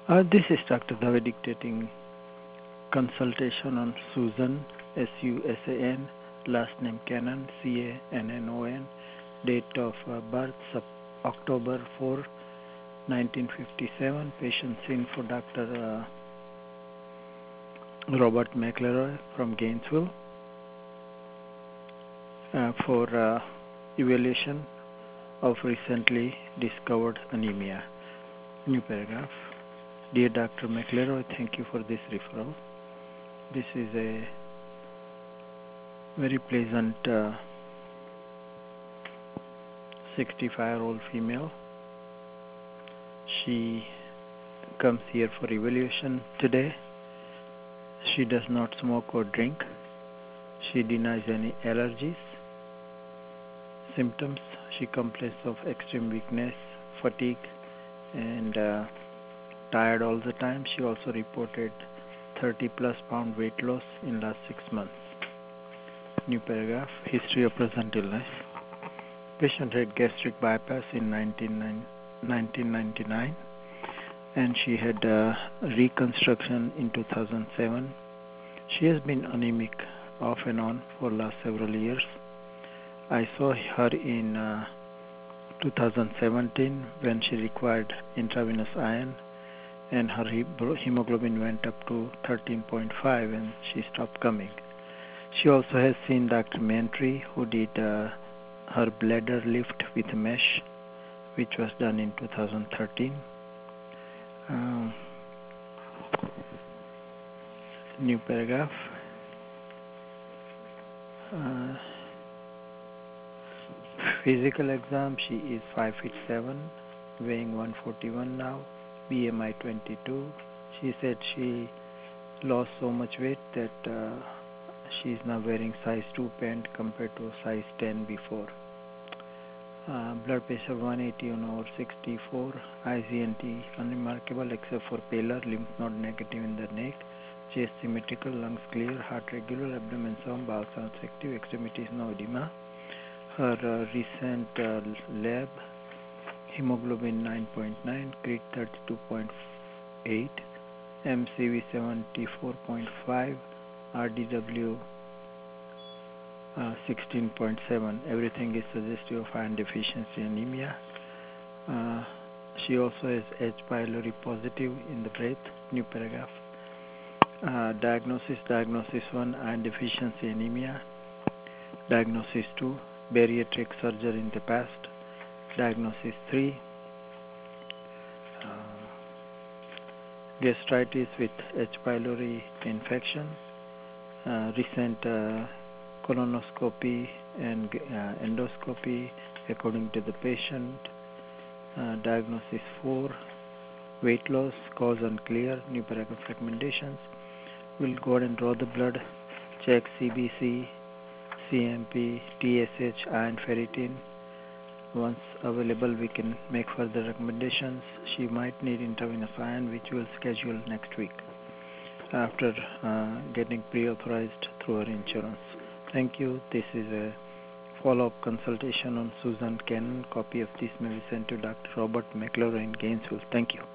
This is Dr. David dictating consultation on Susan, Susan, last name Cannon, Cannon, date of birth October 4, 1957. Patient seen for Dr. Robert McElroy from Gainesville for evaluation of recently discovered anemia. New paragraph. Dear Dr. McElroy, thank you for this referral. This is a very pleasant 65-year-old female. She comes here for evaluation today. She does not smoke or drink. She denies any allergies. Symptoms: she complains of extreme weakness, fatigue, and tired all the time. She also reported 30+ pound weight loss in last 6 months. New paragraph. History of present illness. Patient had gastric bypass in 1999, and she had reconstruction in 2007. She has been anemic off and on for last several years. I saw her in 2017 when she required intravenous iron, and her hemoglobin went up to 13.5 and she stopped coming. She also has seen Dr. Mantry, who did her bladder lift with a mesh, which was done in 2013. New paragraph. Physical exam: she is 5'7", weighing 141 now, BMI 22. She said she lost so much weight that she is now wearing size 2 pant compared to size 10 before. Blood pressure 180/64, IGNT unremarkable except for pallor, lymph node negative in the neck, chest symmetrical, lungs clear, heart regular, abdomen sound, bowel sounds active, extremities no edema. Her recent lab: hemoglobin 9.9, crit 32.8, MCV 74.5, RDW 16.7. Everything is suggestive of iron deficiency anemia. She also has H. pylori positive in the breath. New paragraph. Diagnosis: Diagnosis 1, iron deficiency anemia. Diagnosis 2, bariatric surgery in the past. Diagnosis 3, gastritis with H. pylori infection. Recent colonoscopy and endoscopy according to the patient. Diagnosis 4, weight loss, cause unclear. New paragraph. Recommendations: we'll go ahead and draw the blood, check CBC, CMP, TSH, iron, ferritin. Once available, we can make further recommendations. She might need intravenous iron, which we'll schedule next week after getting pre-authorized through our insurance. Thank you. This is a follow-up consultation on Susan Cannon. Copy of this may be sent to Dr. Robert McElroy in Gainesville. Thank you.